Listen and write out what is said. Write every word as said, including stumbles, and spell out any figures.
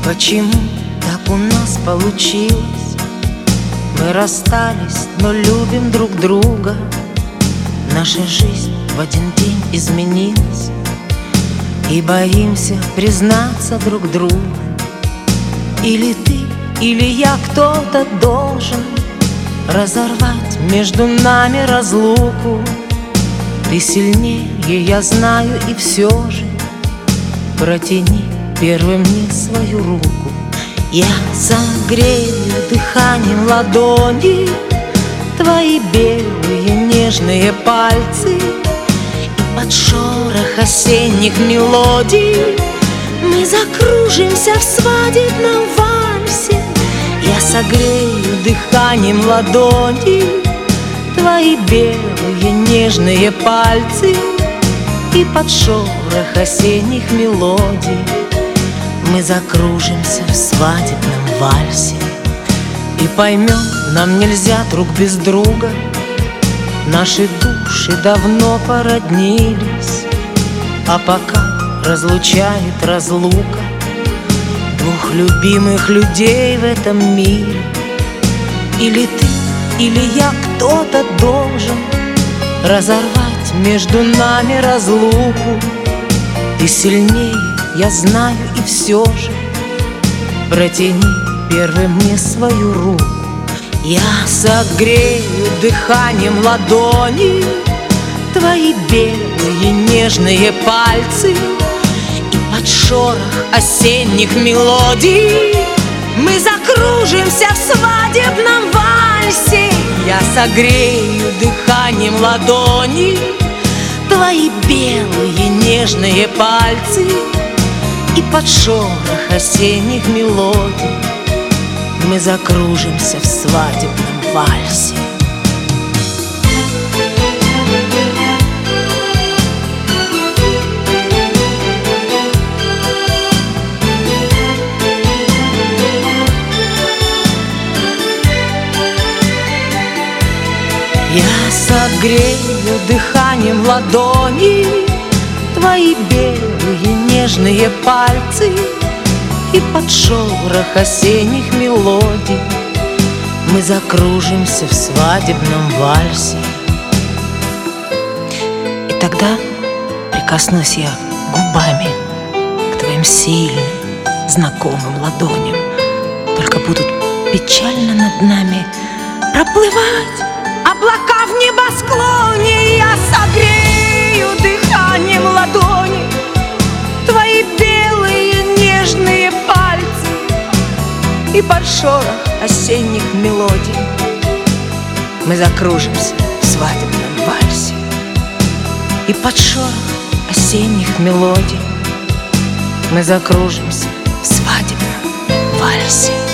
Почему так у нас получилось? Мы расстались, но любим друг друга. Наша жизнь в один день изменилась, и боимся признаться друг другу. Или ты, или я, кто-то должен разорвать между нами разлуку. Ты сильнее, я знаю, и все же протяни первым мне свою руку. Я согрею дыханием ладони твои белые нежные пальцы, и под шорох осенних мелодий мы закружимся в свадебном вальсе. Я согрею дыханием ладони твои белые нежные пальцы, и под шорох осенних мелодий мы закружимся в свадебном вальсе. И поймем, нам нельзя друг без друга, наши души давно породнились. А пока разлучает разлука двух любимых людей в этом мире. Или ты, или я, кто-то должен разорвать между нами разлуку. Ты сильнее, я знаю, и все же протяни первым мне свою руку. Я согрею дыханием ладони твои белые нежные пальцы, и под шорох осенних мелодий мы закружимся в свадебном вальсе. Я согрею дыханием ладони твои белые нежные пальцы, и под шорох осенних мелодий мы закружимся в свадебном вальсе. Я согрею дыханием ладони твои белые нежные пальцы, и под шорох осенних мелодий мы закружимся в свадебном вальсе. И тогда прикоснусь я губами к твоим сильным, знакомым ладоням. Только будут печально над нами проплывать облака в небосклоне. Я согрею дыханием ладони твои белые нежные пальцы, и под шорох осенних мелодий мы закружимся в свадебном вальсе. И под шорох осенних мелодий мы закружимся в свадебном вальсе.